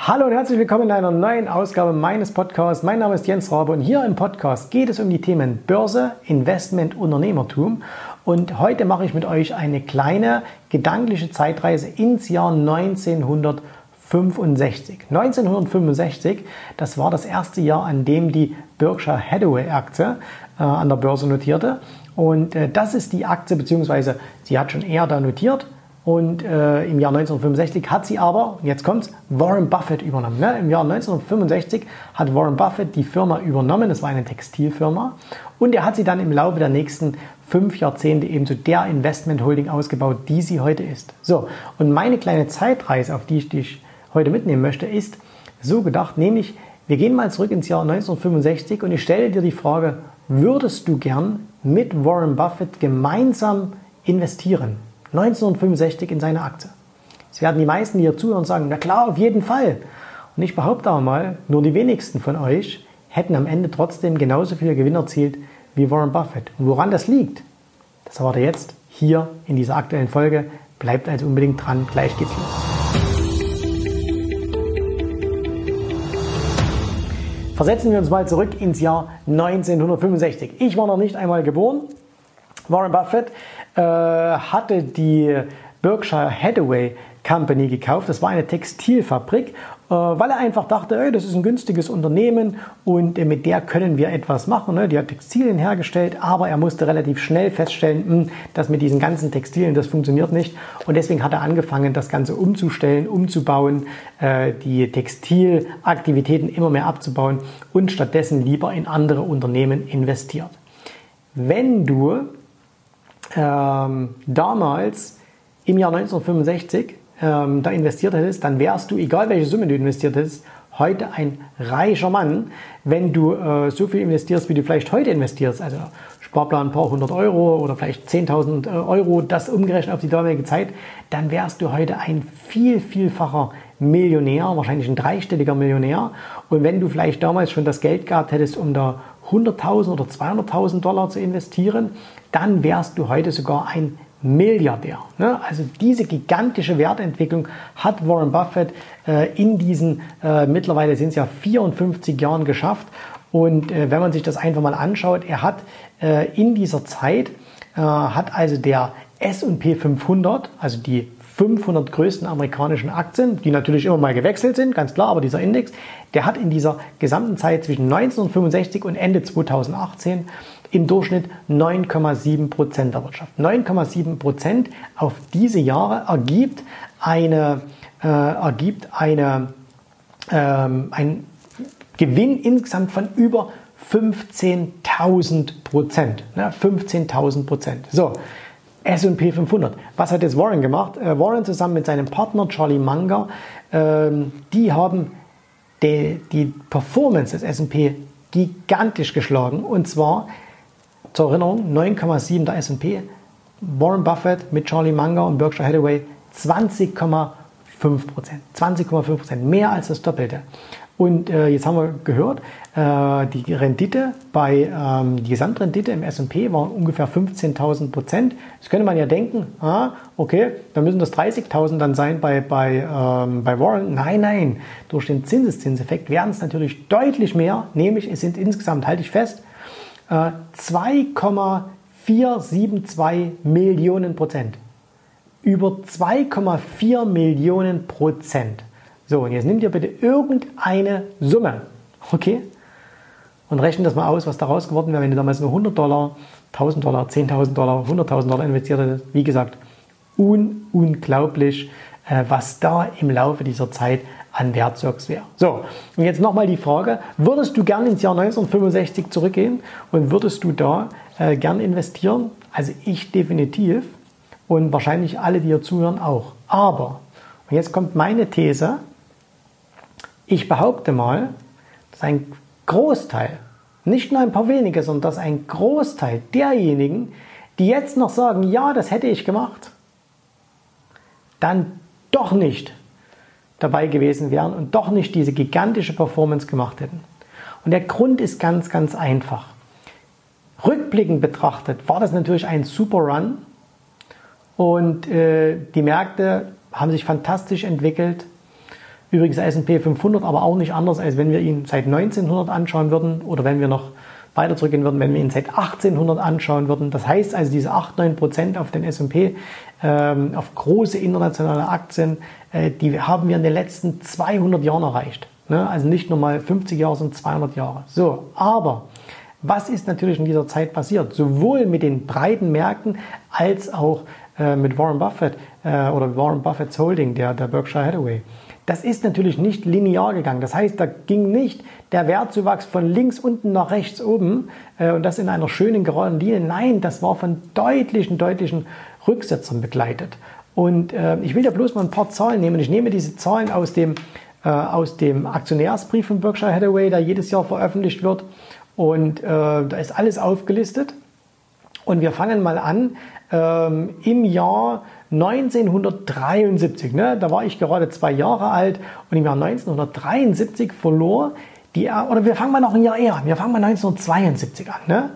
Hallo und herzlich willkommen in einer neuen Ausgabe meines Podcasts. Mein Name ist Jens Rabe und hier im Podcast geht es um die Themen Börse, Investment, Unternehmertum. Und heute mache ich mit euch eine kleine gedankliche Zeitreise ins Jahr 1965. 1965, das war das erste Jahr, an dem die Berkshire Hathaway Aktie an der Börse notierte. Und das ist die Aktie, beziehungsweise sie hat schon eher da notiert. Und im Jahr 1965 hat sie aber, jetzt kommt's, Warren Buffett übernommen. Ne? Im Jahr 1965 hat Warren Buffett die Firma übernommen, das war eine Textilfirma. Und er hat sie dann im Laufe der nächsten 5 Jahrzehnte eben zu der Investment-Holding ausgebaut, die sie heute ist. So, und meine kleine Zeitreise, auf die ich dich heute mitnehmen möchte, ist so gedacht, nämlich wir gehen mal zurück ins Jahr 1965 und ich stelle dir die Frage, würdest du gern mit Warren Buffett gemeinsam investieren? 1965 in seine Aktie. Es werden die meisten, die hier zuhören, sagen, na klar, auf jeden Fall. Und ich behaupte aber mal, nur die wenigsten von euch hätten am Ende trotzdem genauso viel Gewinn erzielt wie Warren Buffett. Und woran das liegt, das erfahrt ihr jetzt hier in dieser aktuellen Folge. Bleibt also unbedingt dran, gleich geht's los. Versetzen wir uns mal zurück ins Jahr 1965. Ich war noch nicht einmal geboren. Warren Buffett hatte die Berkshire Hathaway Company gekauft. Das war eine Textilfabrik, weil er einfach dachte, hey, das ist ein günstiges Unternehmen und mit der können wir etwas machen. Die hat Textilien hergestellt, aber er musste relativ schnell feststellen, dass mit diesen ganzen Textilien das funktioniert nicht. Und deswegen hat er angefangen, das Ganze umzustellen, umzubauen, die Textilaktivitäten immer mehr abzubauen und stattdessen lieber in andere Unternehmen investiert. Wenn du damals im Jahr 1965 da investiert hättest, dann wärst du, egal welche Summe du investiert hättest, heute ein reicher Mann. Wenn du so viel investierst, wie du vielleicht heute investierst, also Sparplan ein paar 100 Euro oder vielleicht 10.000 Euro, das umgerechnet auf die damalige Zeit, dann wärst du heute ein vielfacher Millionär, wahrscheinlich ein dreistelliger Millionär. Und wenn du vielleicht damals schon das Geld gehabt hättest, um da 100.000 oder 200.000 Dollar zu investieren, dann wärst du heute sogar ein Milliardär. Also diese gigantische Wertentwicklung hat Warren Buffett in diesen, mittlerweile sind es ja 54 Jahren geschafft. Und wenn man sich das einfach mal anschaut, er hat in dieser Zeit, hat also der S&P 500, also die 500 größten amerikanischen Aktien, die natürlich immer mal gewechselt sind, ganz klar, aber dieser Index, der hat in dieser gesamten Zeit zwischen 1965 und Ende 2018 im Durchschnitt 9,7% erwirtschaftet. 9,7% auf diese Jahre ergibt ein Gewinn insgesamt von über 15.000%. 15.000%. So. S&P 500. Was hat jetzt Warren gemacht? Warren zusammen mit seinem Partner Charlie Munger, die haben die Performance des S&P gigantisch geschlagen. Und zwar, zur Erinnerung, 9,7 der S&P, Warren Buffett mit Charlie Munger und Berkshire Hathaway 20,5%. 20,5%, mehr als das Doppelte. Und jetzt haben wir gehört, die Rendite die Gesamtrendite im S&P war ungefähr 15.000%. Jetzt könnte man ja denken, okay, dann müssen das 30.000 dann sein bei Warren. Nein, durch den Zinseszinseffekt werden es natürlich deutlich mehr, nämlich es sind insgesamt, halte ich fest, 2,472 Millionen Prozent. Über 2,4 Millionen Prozent. So, und jetzt nimm dir bitte irgendeine Summe, okay? Und rechne das mal aus, was daraus geworden wäre, wenn du damals nur 100 Dollar, 1000 Dollar, 10.000 Dollar, 100.000 Dollar investiert hättest. Wie gesagt, unglaublich, was da im Laufe dieser Zeit an Wertzuwachs wäre. So, und jetzt nochmal die Frage, würdest du gern ins Jahr 1965 zurückgehen und würdest du da gern investieren? Also ich definitiv und wahrscheinlich alle, die hier zuhören, auch. Aber, und jetzt kommt meine These, ich behaupte mal, dass ein Großteil, nicht nur ein paar wenige, sondern dass ein Großteil derjenigen, die jetzt noch sagen, ja, das hätte ich gemacht, dann doch nicht dabei gewesen wären und doch nicht diese gigantische Performance gemacht hätten. Und der Grund ist ganz einfach. Rückblickend betrachtet war das natürlich ein super Run und die Märkte haben sich fantastisch entwickelt. Übrigens der S&P 500 aber auch nicht anders, als wenn wir ihn seit 1900 anschauen würden oder wenn wir noch weiter zurückgehen würden, wenn wir ihn seit 1800 anschauen würden. Das heißt also, diese 8-9% auf den S&P, auf große internationale Aktien, die haben wir in den letzten 200 Jahren erreicht. Ne? Also nicht nur mal 50 Jahre, sondern 200 Jahre. So, aber was ist natürlich in dieser Zeit passiert? Sowohl mit den breiten Märkten als auch mit Warren Buffett oder Warren Buffett's Holding, der Berkshire Hathaway. Das ist natürlich nicht linear gegangen. Das heißt, da ging nicht der Wertzuwachs von links unten nach rechts oben und das in einer schönen geraden Linie. Nein, das war von deutlichen Rücksetzern begleitet. Und ich will ja bloß mal ein paar Zahlen nehmen. Ich nehme diese Zahlen aus dem Aktionärsbrief von Berkshire Hathaway, der jedes Jahr veröffentlicht wird. Und da ist alles aufgelistet. Und wir fangen mal an im Jahr 1973, ne? Da war ich gerade 2 Jahre alt und im Jahr 1973 verlor oder wir fangen mal noch ein Jahr eher an, wir fangen mal 1972 an. Ne?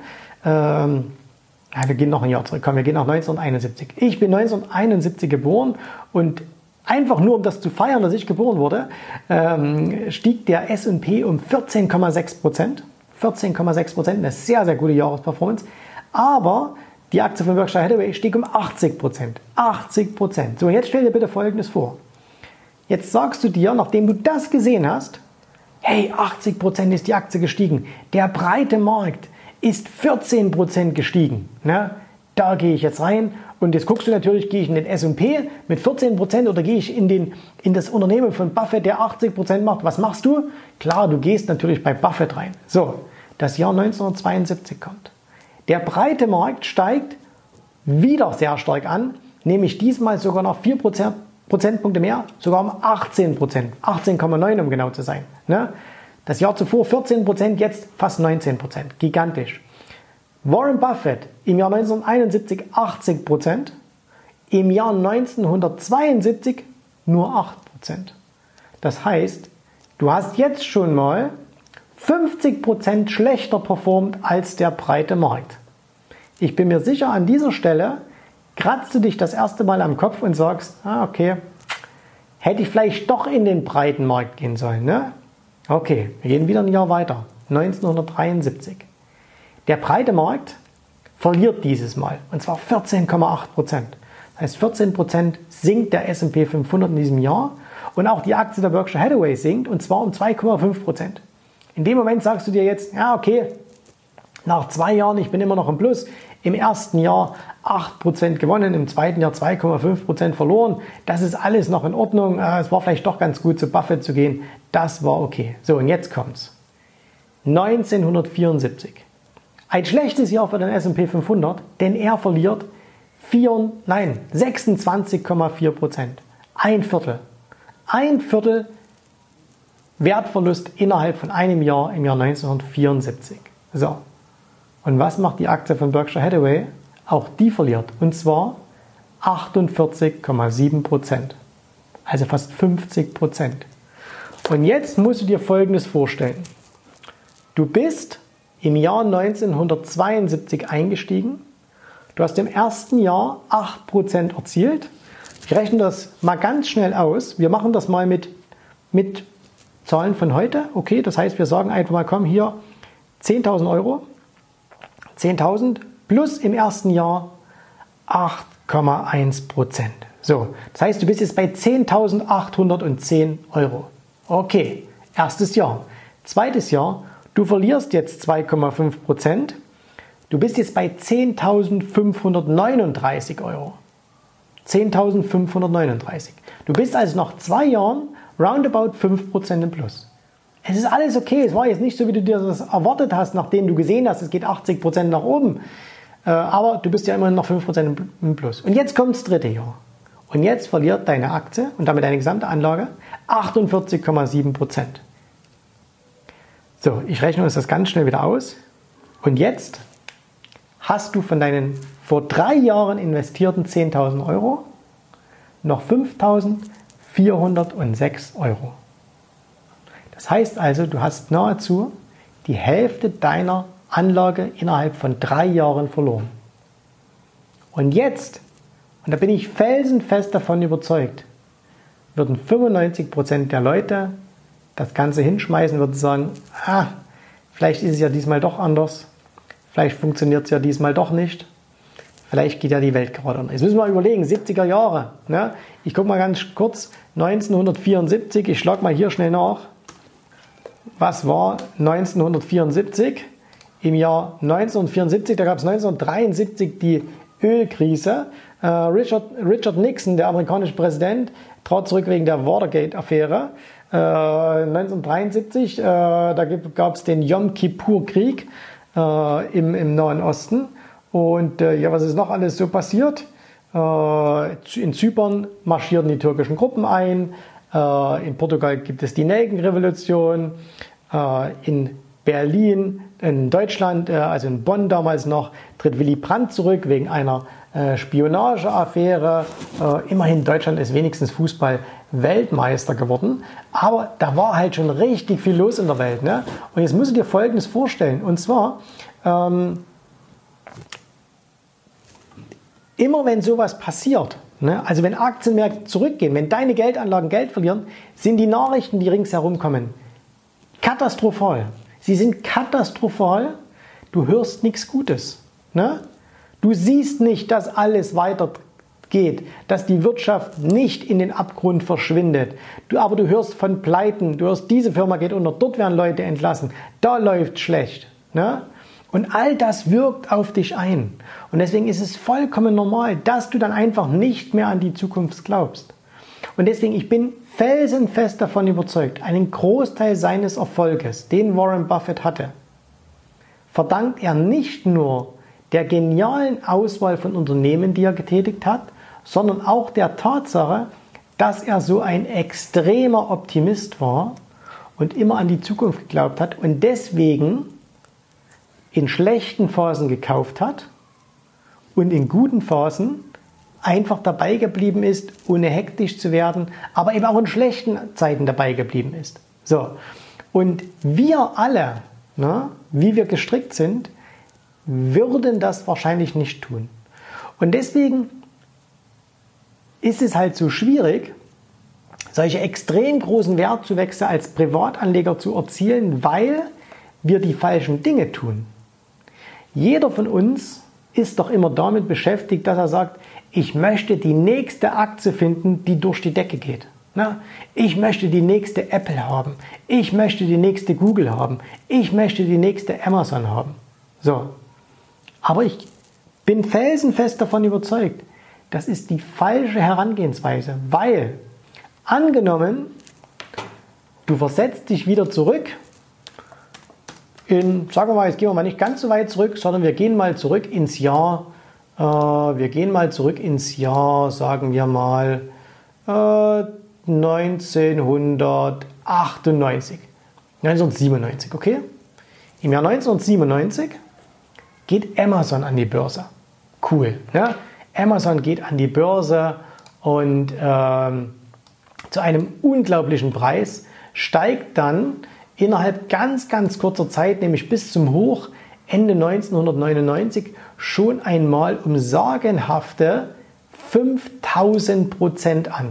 Wir gehen noch ein Jahr zurück, komm, wir gehen nach 1971. Ich bin 1971 geboren und einfach nur um das zu feiern, dass ich geboren wurde, stieg der S&P um 14,6%. 14,6%, eine sehr, sehr gute Jahresperformance. Aber die Aktie von Berkshire Hathaway stieg um 80%. 80%. So, jetzt stell dir bitte Folgendes vor. Jetzt sagst du dir, nachdem du das gesehen hast, hey, 80% ist die Aktie gestiegen. Der breite Markt ist 14% gestiegen. Ne? Da gehe ich jetzt rein und jetzt guckst du natürlich, gehe ich in den S&P mit 14% oder gehe ich in das Unternehmen von Buffett, der 80% macht. Was machst du? Klar, du gehst natürlich bei Buffett rein. So, das Jahr 1972 kommt. Der breite Markt steigt wieder sehr stark an, nämlich diesmal sogar noch 4 Prozentpunkte mehr, sogar um 18%, 18,9 um genau zu sein. Ne? Das Jahr zuvor 14%, jetzt fast 19%, gigantisch. Warren Buffett im Jahr 1971 80%, im Jahr 1972 nur 8%. Das heißt, du hast jetzt schon mal 50% schlechter performt als der breite Markt. Ich bin mir sicher, an dieser Stelle kratzt du dich das erste Mal am Kopf und sagst, okay, hätte ich vielleicht doch in den breiten Markt gehen sollen. Ne? Okay, wir gehen wieder ein Jahr weiter, 1973. Der breite Markt verliert dieses Mal, und zwar 14,8%. Das heißt, 14% sinkt der S&P 500 in diesem Jahr und auch die Aktie der Berkshire Hathaway sinkt, und zwar um 2,5%. In dem Moment sagst du dir jetzt, ja okay, nach 2 Jahren, ich bin immer noch im Plus, im ersten Jahr 8% gewonnen, im zweiten Jahr 2,5% verloren, das ist alles noch in Ordnung, es war vielleicht doch ganz gut zu Buffett zu gehen, das war okay. So, und jetzt kommt's. 1974. Ein schlechtes Jahr für den S&P 500, denn er verliert 26,4%. Ein Viertel. Ein Viertel Wertverlust innerhalb von einem Jahr im Jahr 1974. So. Und was macht die Aktie von Berkshire Hathaway? Auch die verliert. Und zwar 48,7%. Also fast 50%. Und jetzt musst du dir Folgendes vorstellen. Du bist im Jahr 1972 eingestiegen. Du hast im ersten Jahr 8% erzielt. Ich rechne das mal ganz schnell aus. Wir machen das mal mit Zahlen von heute. Okay, das heißt, wir sagen einfach mal, komm, hier 10.000 Euro. 10.000 plus im ersten Jahr 8,1%. So, das heißt, du bist jetzt bei 10.810 Euro. Okay, erstes Jahr. Zweites Jahr, du verlierst jetzt 2,5%. Du bist jetzt bei 10.539 Euro. 10.539. Du bist also nach 2 Jahren roundabout 5% im Plus. Es ist alles okay. Es war jetzt nicht so, wie du dir das erwartet hast, nachdem du gesehen hast, es geht 80% nach oben. Aber du bist ja immerhin noch 5% im Plus. Und jetzt kommt das dritte Jahr. Und jetzt verliert deine Aktie und damit deine gesamte Anlage 48,7%. So, ich rechne uns das ganz schnell wieder aus. Und jetzt hast du von deinen vor 3 Jahren investierten 10.000 Euro noch 5.406 Euro. Das heißt also, du hast nahezu die Hälfte deiner Anlage innerhalb von 3 Jahren verloren. Und jetzt, und da bin ich felsenfest davon überzeugt, würden 95% der Leute das Ganze hinschmeißen, würden sagen, vielleicht ist es ja diesmal doch anders, vielleicht funktioniert es ja diesmal doch nicht, vielleicht geht ja die Welt gerade unter. Jetzt müssen wir mal überlegen, 70er Jahre. Ne? Ich gucke mal ganz kurz, 1974, ich schlage mal hier schnell nach. Was war 1974? Im Jahr 1974, da gab es 1973 die Ölkrise. Richard Nixon, der amerikanische Präsident, trat zurück wegen der Watergate-Affäre. 1973, da gab es den Yom Kippur-Krieg im Nahen Osten. Und was ist noch alles so passiert? In Zypern marschierten die türkischen Gruppen ein. In Portugal gibt es die Nelkenrevolution. In Berlin, in Deutschland, also in Bonn damals noch, tritt Willy Brandt zurück wegen einer Spionageaffäre. Immerhin, Deutschland ist wenigstens Fußball-Weltmeister geworden. Aber da war halt schon richtig viel los in der Welt. Ne? Und jetzt musst du dir Folgendes vorstellen. Und zwar, immer wenn sowas passiert, ne, also wenn Aktienmärkte zurückgehen, wenn deine Geldanlagen Geld verlieren, sind die Nachrichten, die ringsherum kommen, katastrophal. Sie sind katastrophal. Du hörst nichts Gutes. Ne? Du siehst nicht, dass alles weitergeht, dass die Wirtschaft nicht in den Abgrund verschwindet. Aber du hörst von Pleiten, du hörst, diese Firma geht unter, dort werden Leute entlassen, da läuft schlecht. Ne? Und all das wirkt auf dich ein. Und deswegen ist es vollkommen normal, dass du dann einfach nicht mehr an die Zukunft glaubst. Und deswegen, ich bin felsenfest davon überzeugt, einen Großteil seines Erfolges, den Warren Buffett hatte, verdankt er nicht nur der genialen Auswahl von Unternehmen, die er getätigt hat, sondern auch der Tatsache, dass er so ein extremer Optimist war und immer an die Zukunft geglaubt hat und deswegen in schlechten Phasen gekauft hat und in guten Phasen einfach dabei geblieben ist, ohne hektisch zu werden, aber eben auch in schlechten Zeiten dabei geblieben ist. So. Und wir alle, ne, wie wir gestrickt sind, würden das wahrscheinlich nicht tun. Und deswegen ist es halt so schwierig, solche extrem großen Wertzuwächse als Privatanleger zu erzielen, weil wir die falschen Dinge tun. Jeder von uns ist doch immer damit beschäftigt, dass er sagt, ich möchte die nächste Aktie finden, die durch die Decke geht. Ich möchte die nächste Apple haben. Ich möchte die nächste Google haben. Ich möchte die nächste Amazon haben. So. Aber ich bin felsenfest davon überzeugt, das ist die falsche Herangehensweise, weil angenommen, du versetzt dich wieder zurück sagen wir mal, jetzt gehen wir mal nicht ganz so weit zurück, sondern wir gehen mal zurück ins Jahr, sagen wir mal 1997, okay? Im Jahr 1997 geht Amazon an die Börse. Cool, ja? Amazon geht an die Börse und zu einem unglaublichen Preis steigt dann innerhalb ganz, ganz kurzer Zeit, nämlich bis zum Hoch Ende 1999, schon einmal um sagenhafte 5000% an.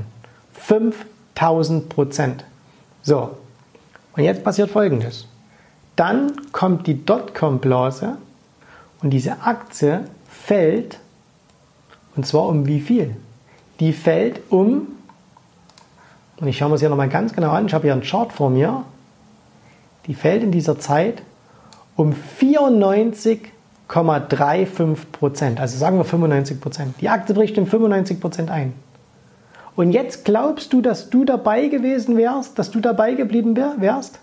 5000%. So, und jetzt passiert Folgendes. Dann kommt die Dotcom-Blase und diese Aktie fällt, und zwar um wie viel? Die fällt um, und ich schaue mir das hier nochmal ganz genau an, ich habe hier einen Chart vor mir, die fällt in dieser Zeit um 94,35%, also sagen wir 95%. Die Aktie bricht um 95% ein. Und jetzt glaubst du, dass du dabei gewesen wärst, dass du dabei geblieben wärst?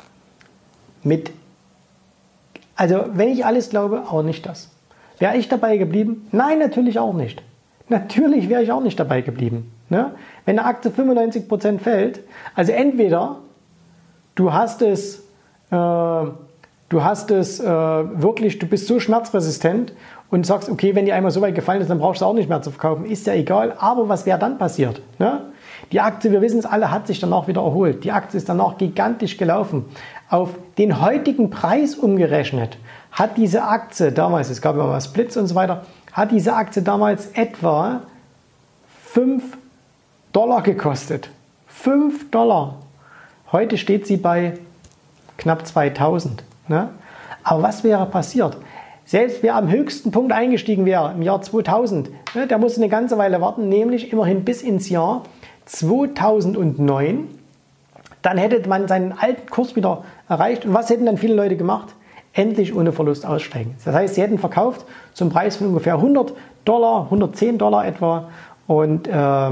Also wenn ich alles glaube, auch nicht das. Wäre ich dabei geblieben? Nein, natürlich auch nicht. Natürlich wäre ich auch nicht dabei geblieben. Ne? Wenn eine Aktie 95% fällt, also entweder du hast es wirklich, du bist so schmerzresistent und sagst, okay, wenn die einmal so weit gefallen ist, dann brauchst du es auch nicht mehr zu verkaufen, ist ja egal, aber was wäre dann passiert? Ne? Die Aktie, wir wissen es alle, hat sich danach wieder erholt. Die Aktie ist danach gigantisch gelaufen. Auf den heutigen Preis umgerechnet hat diese Aktie damals, es gab ja mal Splits und so weiter, hat diese Aktie damals etwa $5 gekostet. $5. Heute steht sie bei knapp 2000. Ne? Aber was wäre passiert? Selbst wer am höchsten Punkt eingestiegen wäre, im Jahr 2000, ne, der musste eine ganze Weile warten, nämlich immerhin bis ins Jahr 2009. Dann hätte man seinen alten Kurs wieder erreicht. Und was hätten dann viele Leute gemacht? Endlich ohne Verlust aussteigen. Das heißt, sie hätten verkauft zum Preis von ungefähr $100, $110 etwa. Und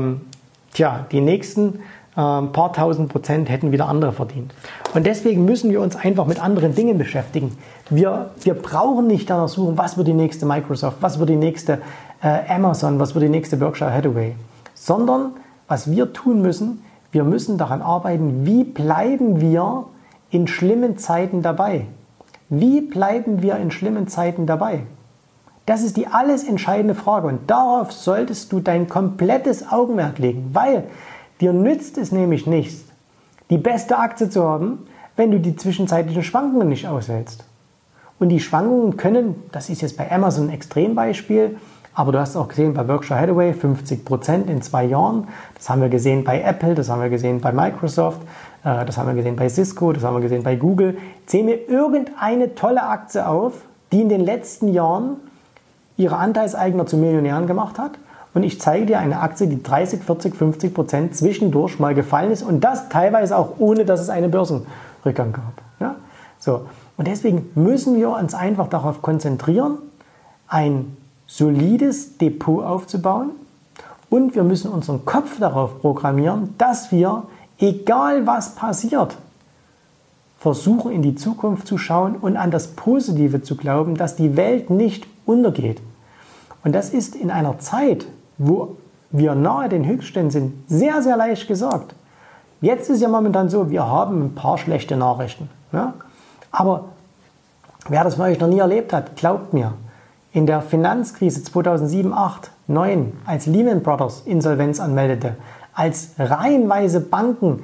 die nächsten paar tausend Prozent hätten wieder andere verdient. Und deswegen müssen wir uns einfach mit anderen Dingen beschäftigen. Wir brauchen nicht danach suchen, was wird die nächste Microsoft, was wird die nächste Amazon, was wird die nächste Berkshire Hathaway. Sondern, was wir tun müssen, wir müssen daran arbeiten, wie bleiben wir in schlimmen Zeiten dabei? Wie bleiben wir in schlimmen Zeiten dabei? Das ist die alles entscheidende Frage und darauf solltest du dein komplettes Augenmerk legen, weil dir nützt es nämlich nichts, die beste Aktie zu haben, wenn du die zwischenzeitlichen Schwankungen nicht aushältst. Und die Schwankungen können, das ist jetzt bei Amazon ein Extrembeispiel, aber du hast auch gesehen bei Berkshire Hathaway 50% in 2 Jahren. Das haben wir gesehen bei Apple, das haben wir gesehen bei Microsoft, das haben wir gesehen bei Cisco, das haben wir gesehen bei Google. Zähl mir irgendeine tolle Aktie auf, die in den letzten Jahren ihre Anteilseigner zu Millionären gemacht hat. Und ich zeige dir eine Aktie, die 30, 40, 50% zwischendurch mal gefallen ist und das teilweise auch ohne, dass es einen Börsenrückgang gab. Ja? So. Und deswegen müssen wir uns einfach darauf konzentrieren, ein solides Depot aufzubauen und wir müssen unseren Kopf darauf programmieren, dass wir, egal was passiert, versuchen in die Zukunft zu schauen und an das Positive zu glauben, dass die Welt nicht untergeht. Und das ist in einer Zeit, wo wir nahe den Höchstständen sind, sehr, sehr leicht gesagt. Jetzt ist ja momentan so, wir haben ein paar schlechte Nachrichten. Ja? Aber wer das von euch noch nie erlebt hat, glaubt mir, in der Finanzkrise 2007, 8, 9, als Lehman Brothers Insolvenz anmeldete, als reihenweise Banken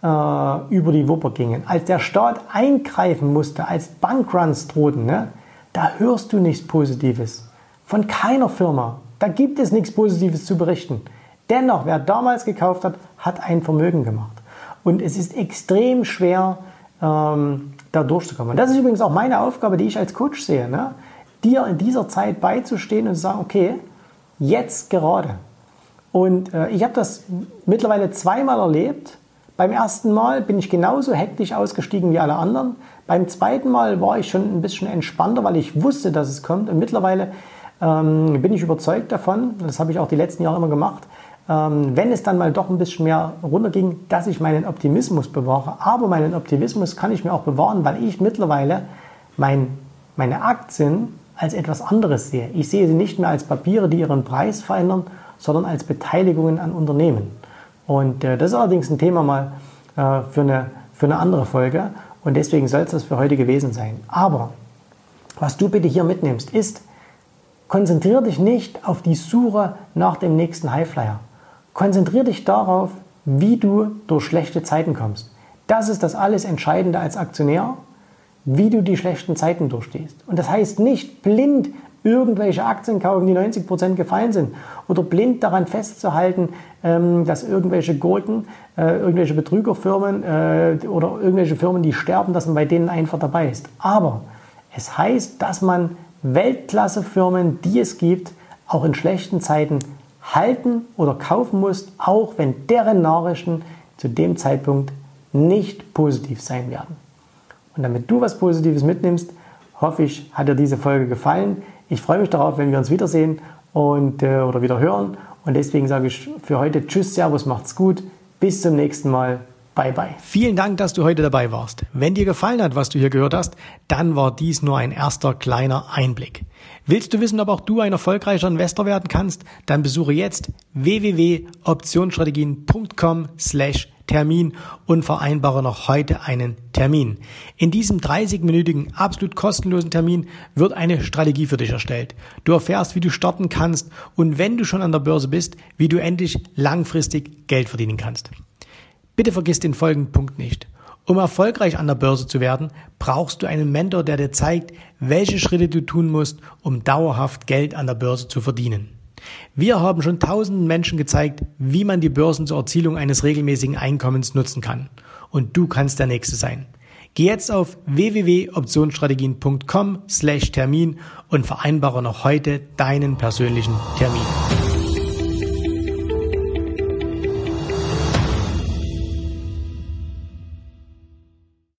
über die Wupper gingen, als der Staat eingreifen musste, als Bankruns drohten, ne? Da hörst du nichts Positives. Von keiner Firma. Da gibt es nichts Positives zu berichten. Dennoch, wer damals gekauft hat, hat ein Vermögen gemacht. Und es ist extrem schwer, da durchzukommen. Und das ist übrigens auch meine Aufgabe, die ich als Coach sehe. Ne? Dir in dieser Zeit beizustehen und zu sagen, okay, jetzt gerade. Und ich habe das mittlerweile 2-mal erlebt. Beim ersten Mal bin ich genauso hektisch ausgestiegen wie alle anderen. Beim zweiten Mal war ich schon ein bisschen entspannter, weil ich wusste, dass es kommt. Und mittlerweile bin ich überzeugt davon, das habe ich auch die letzten Jahre immer gemacht, wenn es dann mal doch ein bisschen mehr runterging, dass ich meinen Optimismus bewahre. Aber meinen Optimismus kann ich mir auch bewahren, weil ich mittlerweile meine Aktien als etwas anderes sehe. Ich sehe sie nicht mehr als Papiere, die ihren Preis verändern, sondern als Beteiligungen an Unternehmen. Und das ist allerdings ein Thema mal für eine andere Folge und deswegen soll es das für heute gewesen sein. Aber was du bitte hier mitnimmst, ist, konzentriere dich nicht auf die Suche nach dem nächsten Highflyer. Konzentriere dich darauf, wie du durch schlechte Zeiten kommst. Das ist das alles Entscheidende als Aktionär, wie du die schlechten Zeiten durchstehst. Und das heißt nicht blind irgendwelche Aktien kaufen, die 90% gefallen sind oder blind daran festzuhalten, dass irgendwelche Gurken, irgendwelche Betrügerfirmen oder irgendwelche Firmen, die sterben, dass man bei denen einfach dabei ist. Aber es heißt, dass man Weltklasse-Firmen, die es gibt, auch in schlechten Zeiten halten oder kaufen muss, auch wenn deren Nachrichten zu dem Zeitpunkt nicht positiv sein werden. Und damit du was Positives mitnimmst, hoffe ich, hat dir diese Folge gefallen. Ich freue mich darauf, wenn wir uns wiedersehen oder wieder hören. Und deswegen sage ich für heute Tschüss, Servus, macht's gut. Bis zum nächsten Mal. Bye, bye. Vielen Dank, dass du heute dabei warst. Wenn dir gefallen hat, was du hier gehört hast, dann war dies nur ein erster kleiner Einblick. Willst du wissen, ob auch du ein erfolgreicher Investor werden kannst? Dann besuche jetzt www.optionsstrategien.com/Termin und vereinbare noch heute einen Termin. In diesem 30-minütigen, absolut kostenlosen Termin wird eine Strategie für dich erstellt. Du erfährst, wie du starten kannst und wenn du schon an der Börse bist, wie du endlich langfristig Geld verdienen kannst. Bitte vergiss den folgenden Punkt nicht. Um erfolgreich an der Börse zu werden, brauchst du einen Mentor, der dir zeigt, welche Schritte du tun musst, um dauerhaft Geld an der Börse zu verdienen. Wir haben schon tausenden Menschen gezeigt, wie man die Börsen zur Erzielung eines regelmäßigen Einkommens nutzen kann. Und du kannst der Nächste sein. Geh jetzt auf www.optionsstrategien.com/Termin und vereinbare noch heute deinen persönlichen Termin.